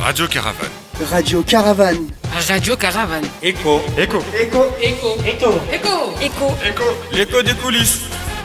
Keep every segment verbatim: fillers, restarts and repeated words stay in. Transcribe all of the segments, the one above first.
Radio Caravane. Radio Caravane. Radio Caravane. Écho. Écho. Écho. Écho. Écho. Écho. Écho. Écho. L'écho des coulisses.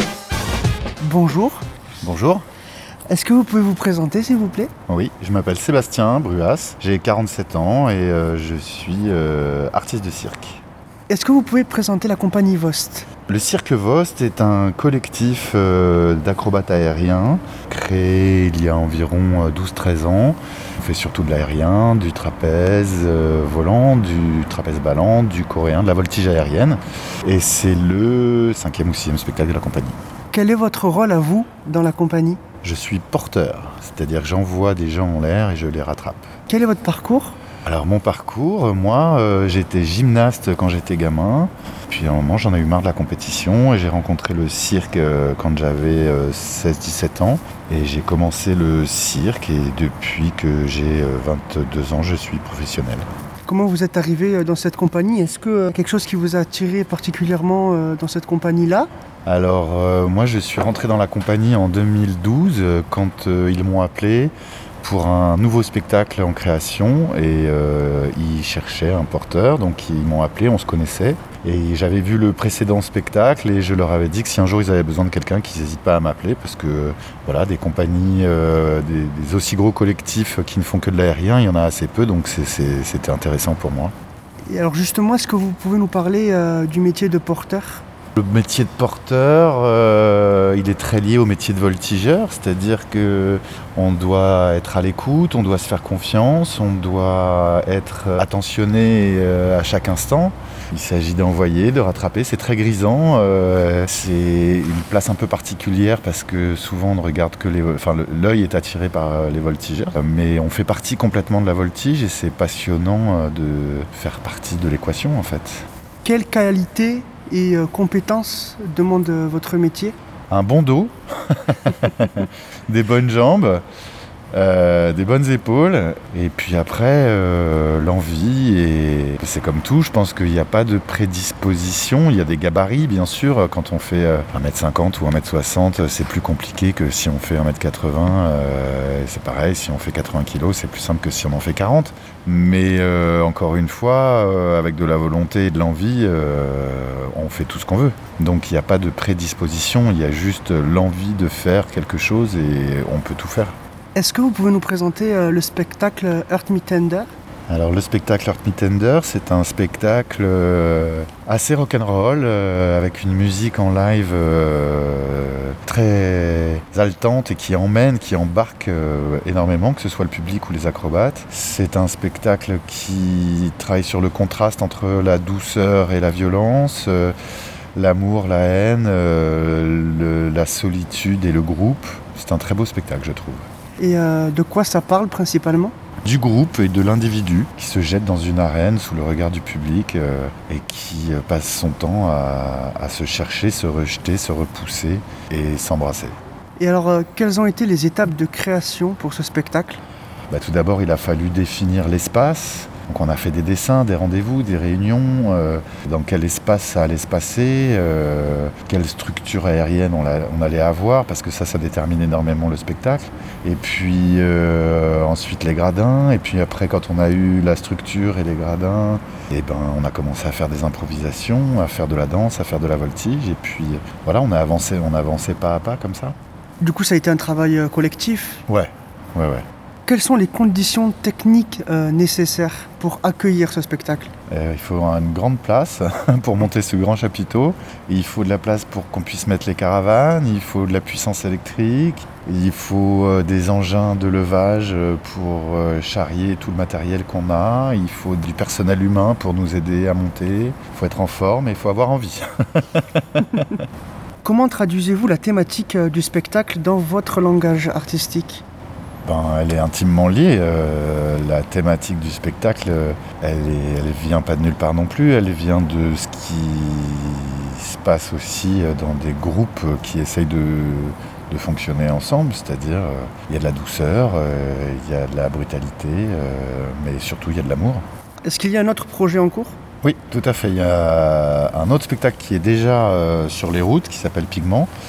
Bonjour. Bonjour. Est-ce que vous pouvez vous présenter, s'il vous plaît ? Oui, je m'appelle Sébastien Bruas, j'ai quarante-sept ans et euh, je suis euh, artiste de cirque. Est-ce que vous pouvez présenter la compagnie Vost ? Le Cirque Vost est un collectif euh, d'acrobates aériens créé il y a environ douze treize ans. On fait surtout de l'aérien, du trapèze euh, volant, du trapèze ballant, du coréen, de la voltige aérienne. Et c'est le cinquième ou sixième spectacle de la compagnie. Quel est votre rôle à vous dans la compagnie ? Je suis porteur, c'est-à-dire que j'envoie des gens en l'air et je les rattrape. Quel est votre parcours ? Alors mon parcours, moi euh, j'étais gymnaste quand j'étais gamin, puis à un moment j'en ai eu marre de la compétition et j'ai rencontré le cirque euh, quand j'avais euh, seize dix-sept ans et j'ai commencé le cirque et depuis que j'ai euh, vingt-deux ans je suis professionnel. Comment vous êtes arrivé dans cette compagnie ? Est-ce que euh, quelque chose qui vous a attiré particulièrement euh, dans cette compagnie-là ? Alors euh, moi je suis rentré dans la compagnie en deux mille douze euh, quand euh, ils m'ont appelé pour un nouveau spectacle en création et euh, ils cherchaient un porteur, donc ils m'ont appelé, on se connaissait et j'avais vu le précédent spectacle et je leur avais dit que si un jour ils avaient besoin de quelqu'un, qu'ils n'hésitent pas à m'appeler parce que voilà, des compagnies, euh, des, des aussi gros collectifs qui ne font que de l'aérien, il y en a assez peu, donc c'est, c'est, c'était intéressant pour moi. Et alors justement, est-ce que vous pouvez nous parler euh, du métier de porteur ? Le métier de porteur, euh, il est très lié au métier de voltigeur, c'est-à-dire qu'on doit être à l'écoute, on doit se faire confiance, on doit être attentionné euh, à chaque instant. Il s'agit d'envoyer, de rattraper, c'est très grisant, euh, c'est une place un peu particulière parce que souvent on ne regarde que les... Enfin, l'œil est attiré par les voltigeurs, mais on fait partie complètement de la voltige et c'est passionnant de faire partie de l'équation en fait. Quelle qualité et euh, compétences demande euh, votre métier ? Un bon dos, des bonnes jambes, euh, des bonnes épaules, et puis après euh, l'envie, et c'est comme tout, je pense qu'il n'y a pas de prédisposition, il y a des gabarits bien sûr, quand on fait un mètre cinquante ou un mètre soixante, c'est plus compliqué que si on fait un mètre quatre-vingts, euh, c'est pareil, si on fait quatre-vingts kilos, c'est plus simple que si on en fait quarante, mais euh, encore une fois, euh, avec de la volonté et de l'envie, euh, on fait tout ce qu'on veut. Donc il n'y a pas de prédisposition, il y a juste l'envie de faire quelque chose et on peut tout faire. Est-ce que vous pouvez nous présenter euh, le spectacle Earth Me Tender ? Alors le spectacle Earth Me Tender, c'est un spectacle euh, assez rock'n'roll, euh, avec une musique en live euh, très haletante et qui emmène, qui embarque euh, énormément, que ce soit le public ou les acrobates. C'est un spectacle qui travaille sur le contraste entre la douceur et la violence, euh, l'amour, la haine, euh, le, la solitude et le groupe. C'est un très beau spectacle, je trouve. Et euh, de quoi ça parle principalement ? Du groupe et de l'individu qui se jette dans une arène sous le regard du public euh, et qui euh, passe son temps à, à se chercher, se rejeter, se repousser et s'embrasser. Et alors, euh, quelles ont été les étapes de création pour ce spectacle ? Bah, tout d'abord, il a fallu définir l'espace. Donc on a fait des dessins, des rendez-vous, des réunions, euh, dans quel espace ça allait se passer, euh, quelle structure aérienne on, la, on allait avoir, parce que ça, ça détermine énormément le spectacle. Et puis euh, ensuite les gradins, et puis après quand on a eu la structure et les gradins, et ben, on a commencé à faire des improvisations, à faire de la danse, à faire de la voltige, et puis voilà, on a avancé, on a avancé pas à pas comme ça. Du coup, ça a été un travail euh, collectif ? Ouais, ouais, ouais. Quelles sont les conditions techniques euh, nécessaires pour accueillir ce spectacle ? euh, Il faut une grande place pour monter ce grand chapiteau. Et il faut de la place pour qu'on puisse mettre les caravanes. Il faut de la puissance électrique. Il faut euh, des engins de levage pour euh, charrier tout le matériel qu'on a. Il faut du personnel humain pour nous aider à monter. Il faut être en forme et il faut avoir envie. Comment traduisez-vous la thématique euh, du spectacle dans votre langage artistique ? Ben, elle est intimement liée. Euh, la thématique du spectacle, elle est, elle vient pas de nulle part non plus. Elle vient de ce qui se passe aussi dans des groupes qui essayent de, de fonctionner ensemble. C'est-à-dire, euh, il y a de la douceur, euh, il y a de la brutalité, euh, mais surtout il y a de l'amour. Est-ce qu'il y a un autre projet en cours ? Oui, tout à fait. Il y a un autre spectacle qui est déjà euh, sur les routes, qui s'appelle Pigment,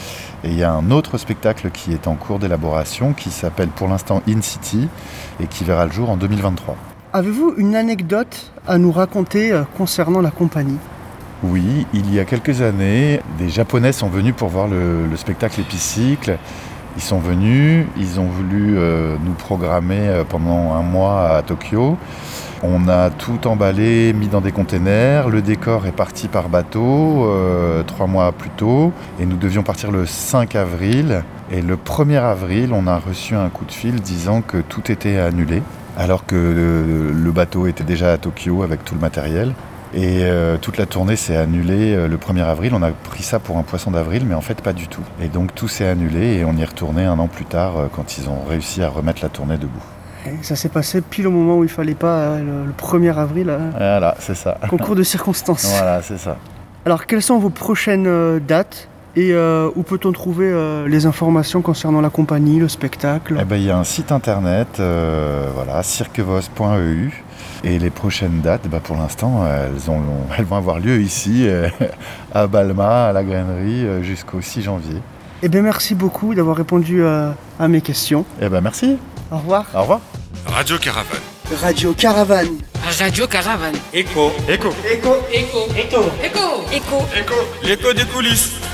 Et il y a un autre spectacle qui est en cours d'élaboration qui s'appelle pour l'instant In City et qui verra le jour en deux mille vingt-trois. Avez-vous une anecdote à nous raconter euh, concernant la compagnie ? Oui, il y a quelques années, des Japonais sont venus pour voir le, le spectacle Épicycle. Ils sont venus, ils ont voulu euh, nous programmer euh, pendant un mois à Tokyo. On a tout emballé, mis dans des containers. Le décor est parti par bateau euh, trois mois plus tôt. Et nous devions partir le cinq avril. Et le premier avril, on a reçu un coup de fil disant que tout était annulé. Alors que le, le bateau était déjà à Tokyo avec tout le matériel. Et euh, toute la tournée s'est annulée euh, le premier avril. On a pris ça pour un poisson d'avril, mais en fait pas du tout. Et donc tout s'est annulé et on y est retourné un an plus tard euh, quand ils ont réussi à remettre la tournée debout. Et ça s'est passé pile au moment où il fallait pas, euh, le, le premier avril, euh, Voilà, c'est ça. concours de circonstances. Voilà, c'est ça. Alors, quelles sont vos prochaines euh, dates et euh, où peut-on trouver euh, les informations concernant la compagnie, le spectacle ? Eh ben, il y a un site internet, euh, voilà, cirquevos point e u. Et les prochaines dates, bah pour l'instant, elles, ont, elles vont avoir lieu ici, euh, à Balma, à la grainerie, euh, jusqu'au six janvier. Eh bien, merci beaucoup d'avoir répondu euh, à mes questions. Eh ben merci. Au revoir. Au revoir. Radio Caravane. Radio Caravane. Radio Caravane. Écho. Écho. Écho. Écho. Écho. Écho. Écho. Écho des coulisses.